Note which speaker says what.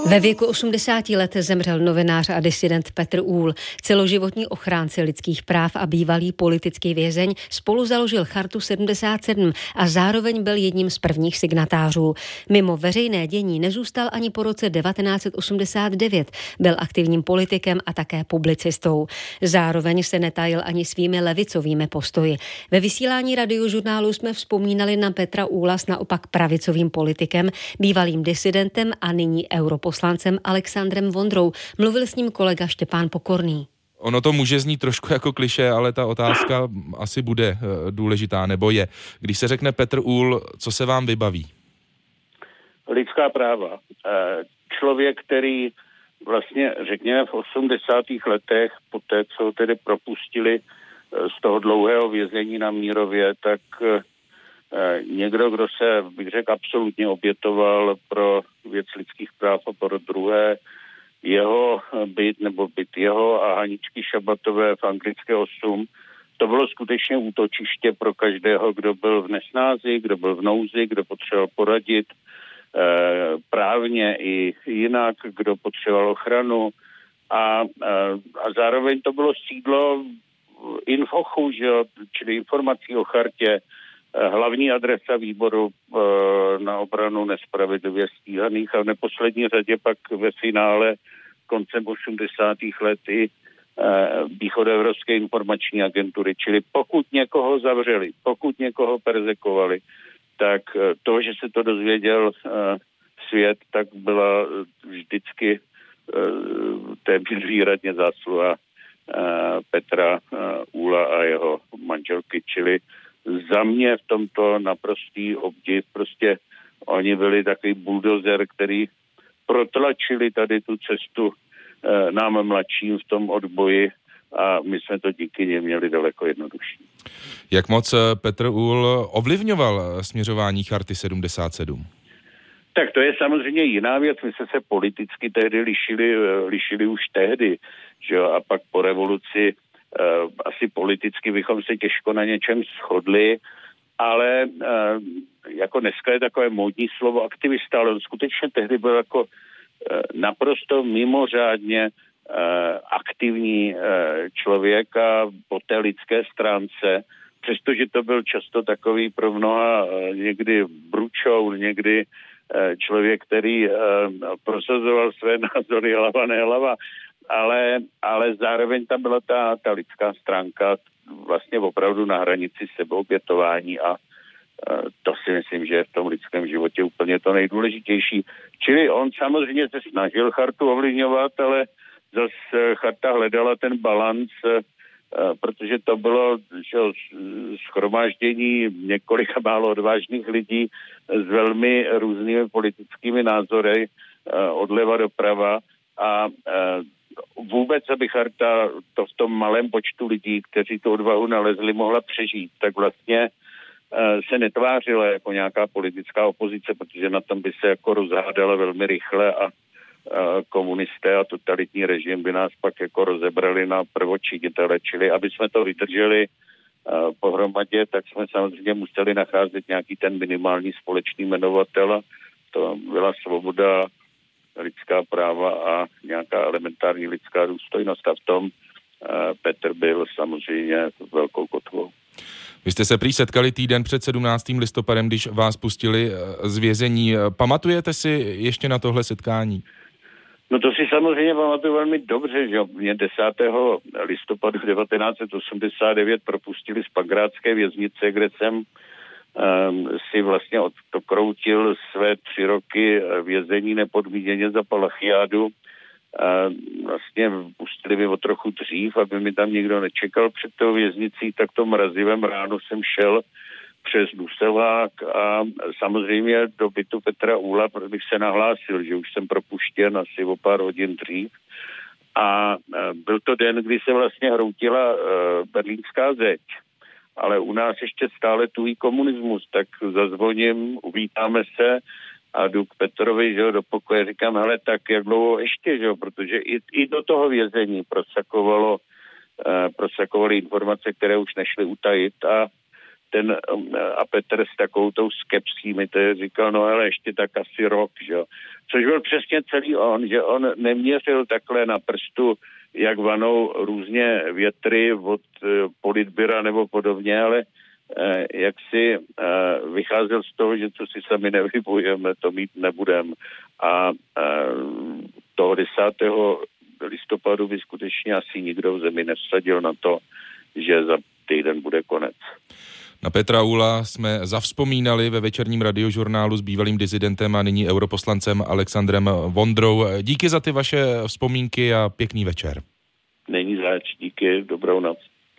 Speaker 1: Ve věku 80 let zemřel novinář a disident Petr Uhl, celoživotní ochránce lidských práv a bývalý politický vězeň, spolu založil Chartu 77 a zároveň byl jedním z prvních signatářů. Mimo veřejné dění nezůstal ani po roce 1989, byl aktivním politikem a také publicistou. Zároveň se netajil ani svými levicovými postoji. Ve vysílání Radiožurnálu jsme vzpomínali na Petra Uhla s naopak pravicovým politikem, bývalým disidentem a nyní europoslancem Alexandrem Vondrou. Mluvil s ním kolega Štěpán Pokorný.
Speaker 2: Ono to může znít trošku jako klišé, ale ta otázka asi bude důležitá, nebo je. Když se řekne Petr Uhl, co se vám vybaví?
Speaker 3: Lidská práva. Člověk, který vlastně, řekněme, v 80. letech, po té, co ho tedy propustili z toho dlouhého vězení na Mírově, tak někdo, kdo se, bych řekl, absolutně obětoval pro věc lidských práv a pro druhé, jeho byt jeho a Haničky Šabatové v Anglické 8, to bylo skutečně útočiště pro každého, kdo byl v nesnázi, kdo byl v nouzi, kdo potřeboval poradit právně i jinak, kdo potřeboval ochranu a zároveň to bylo sídlo Infochu, čili informací o chartě, hlavní adresa výboru na obranu nespravedlivě stíhaných a v neposlední řadě pak ve finále koncem 80. let i Východoevropské informační agentury. Čili pokud někoho zavřeli, pokud někoho persekovali, tak to, že se to dozvěděl svět, tak byla vždycky téměř výhradně zásluha Petra Uhla a jeho manželky, čili za mě v tomto naprostý obdiv. Prostě oni byli takový buldozer, který protlačili tady tu cestu nám mladším v tom odboji a my jsme to díky nim měli daleko jednodušší.
Speaker 2: Jak moc Petr Uhl ovlivňoval směřování Charty 77?
Speaker 3: Tak to je samozřejmě jiná věc. My jsme se politicky tehdy lišili už tehdy, že jo? A pak po revoluci asi politicky bychom se těžko na něčem shodli, ale jako dneska je takové módní slovo aktivista, ale on skutečně tehdy byl jako naprosto mimořádně aktivní člověk a po té lidské stránce, přestože to byl často takový pro mnoha někdy bručou, někdy člověk, který prosazoval své názory hlava nehlava, ale zároveň tam byla ta lidská stránka vlastně opravdu na hranici sebeobětování a to si myslím, že je v tom lidském životě úplně to nejdůležitější. Čili on samozřejmě se snažil chartu ovlivňovat, ale zase charta hledala ten balans, protože to bylo shromáždění několika málo odvážných lidí s velmi různými politickými názory odleva doprava a vůbec, aby charta to v tom malém počtu lidí, kteří tu odvahu nalezli, mohla přežít, tak vlastně se netvářila jako nějaká politická opozice, protože na tom by se jako rozhádala velmi rychle a komunisté a totalitní režim by nás pak jako rozebrali na prvočinitele. Čili aby jsme to vydrželi pohromadě, tak jsme samozřejmě museli nacházet nějaký ten minimální společný jmenovatel a to byla svoboda, lidská práva a nějaká elementární lidská důstojnost a v tom Petr byl samozřejmě velkou kotvou.
Speaker 2: Vy jste se prý setkali týden před 17. listopadem, když vás pustili z vězení. Pamatujete si ještě na tohle setkání?
Speaker 3: No to si samozřejmě pamatuju velmi dobře, že mě 10. listopadu 1989 propustili z Pankrácké věznice, kde jsem si vlastně odkroutil své 3 roky vězení nepodmíněně za plagiátu. Vlastně pustili mi o trochu dřív, aby mi tam nikdo nečekal před tou věznicí, tak to mrazivém ráno jsem šel přes Duselák a samozřejmě do bytu Petra Uhla, protože bych se nahlásil, že už jsem propuštěn asi o pár hodin dřív. A byl to den, kdy se vlastně hroutila berlínská zeď. Ale u nás ještě stále tují komunismus, tak zazvoním, uvítáme se a jdu k Petrovi, že jo, do pokoje, říkám, hele, tak jak dlouho ještě, že jo, protože i do toho vězení prosakovaly informace, které už nešly utajit a a Petr s takovou tou skepsí mi to říkal, no ale ještě tak asi rok, že jo. Což byl přesně celý on, že on neměřil takhle na prstu, jak vanou různě větry od politbyra nebo podobně, ale jak si vycházel z toho, že co si sami nevybojeme, to mít nebudeme. A toho 10. listopadu by skutečně asi nikdo v zemi nevsadil na to, že za týden bude konec.
Speaker 2: Na Petra Úla jsme zavzpomínali ve večerním radiožurnálu s bývalým disidentem a nyní europoslancem Alexandrem Vondrou. Díky za ty vaše vzpomínky a pěkný večer.
Speaker 3: Není zač, díky, dobrou noc.